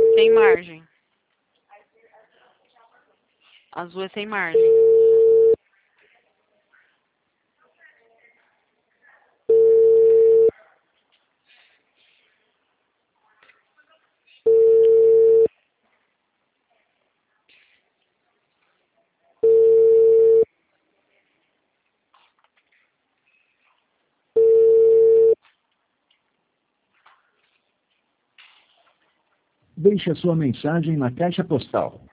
Sem margem. Azul é sem margem. Deixe a sua mensagem na caixa postal